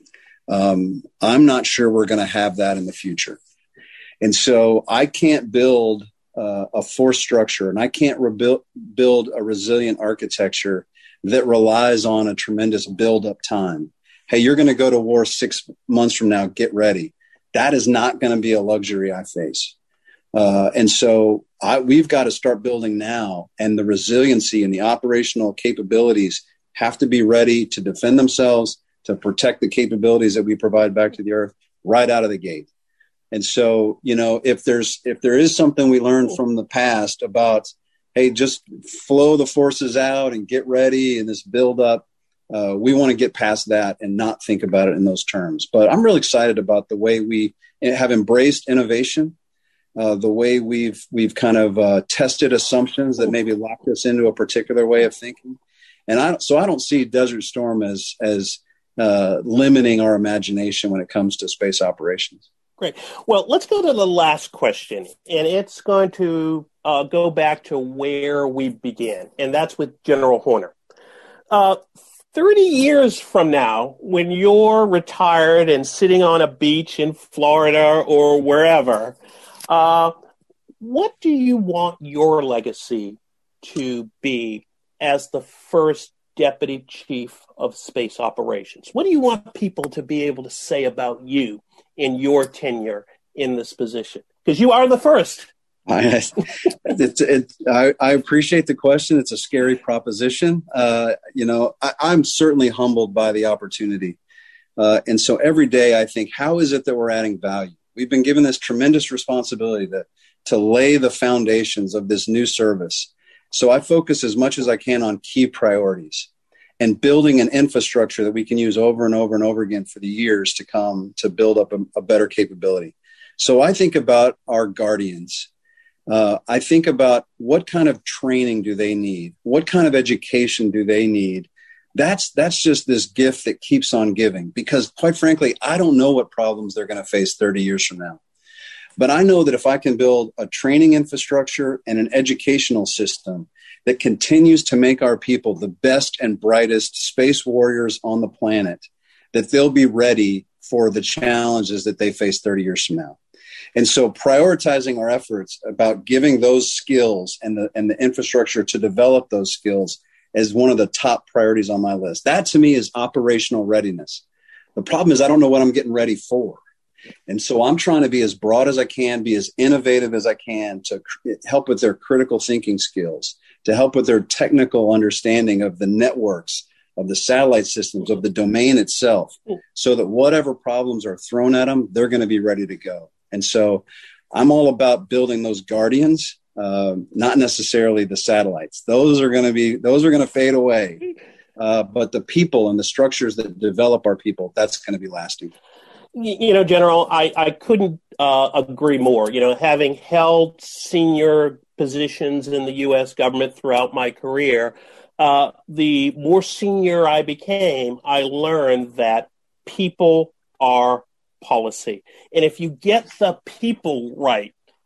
Um, I'm not sure we're going to have that in the future. And so I can't build uh, a force structure and I can't rebuild build a resilient architecture that relies on a tremendous build-up time. Hey, you're going to go to war six months from now, get ready. That is not going to be a luxury I face. Uh, and so I, we've got to start building now, and the resiliency and the operational capabilities have to be ready to defend themselves, to protect the capabilities that we provide back to the earth right out of the gate. And so, you know, if there's, if there is something we learned from the past about, hey, just flow the forces out and get ready and this build up, uh, we want to get past that and not think about it in those terms. But I'm really excited about the way we have embraced innovation, uh, the way we've, we've kind of uh, tested assumptions that maybe locked us into a particular way of thinking. And I, so I don't see Desert Storm as, as, uh, limiting our imagination when it comes to space operations. Great. Well, let's go to the last question, and it's going to uh, go back to where we began, and that's with General Horner. Uh, thirty years from now, when you're retired and sitting on a beach in Florida or wherever, uh, what do you want your legacy to be as the first Deputy Chief of Space Operations? What do you want people to be able to say about you in your tenure in this position? Because you are the first. I, it, it, I, I appreciate the question. It's a scary proposition. Uh, you know, I, I'm certainly humbled by the opportunity. Uh, and so every day I think, how is it that we're adding value? We've been given this tremendous responsibility to, to lay the foundations of this new service. So I focus as much as I can on key priorities and building an infrastructure that we can use over and over and over again for the years to come to build up a, a better capability. So I think about our guardians. Uh, I think about what kind of training do they need? What kind of education do they need? That's, that's just this gift that keeps on giving, because quite frankly, I don't know what problems they're going to face thirty years from now. But I know that if I can build a training infrastructure and an educational system that continues to make our people the best and brightest space warriors on the planet, that they'll be ready for the challenges that they face thirty years from now. And so prioritizing our efforts about giving those skills and the, and the infrastructure to develop those skills is one of the top priorities on my list. That to me is operational readiness. The problem is I don't know what I'm getting ready for. And so I'm trying to be as broad as I can, be as innovative as I can to cr- help with their critical thinking skills, to help with their technical understanding of the networks, of the satellite systems, of the domain itself, so that whatever problems are thrown at them, they're going to be ready to go. And so I'm all about building those guardians, uh, not necessarily the satellites. Those are going to be, those are going to fade away. Uh, but the people and the structures that develop our people, that's going to be lasting. You know, General, I, I couldn't uh, agree more. You know, having held senior positions in the U S government throughout my career, uh, the more senior I became, I learned that people are policy. And if you get the people right,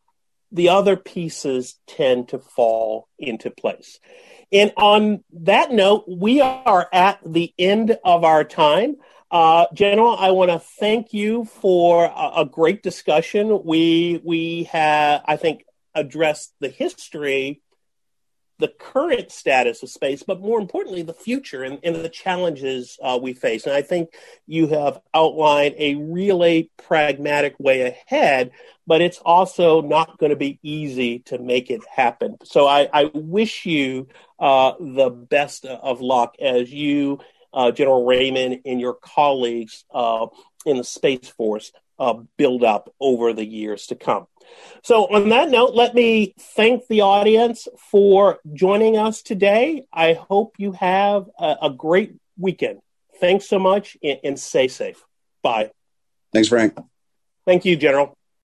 the other pieces tend to fall into place. And on that note, we are at the end of our time. Uh, General, I want to thank you for a, a great discussion. We, we have, I think, addressed the history, the current status of space, but more importantly, the future and, and the challenges uh, we face. And I think you have outlined a really pragmatic way ahead, but it's also not going to be easy to make it happen. So I, I wish you uh, the best of luck as you, uh, General Raymond, and your colleagues uh, in the Space Force uh, build up over the years to come. So on that note, let me thank the audience for joining us today. I hope you have a, a great weekend. Thanks so much, and, and stay safe. Bye. Thanks, Frank. Thank you, General.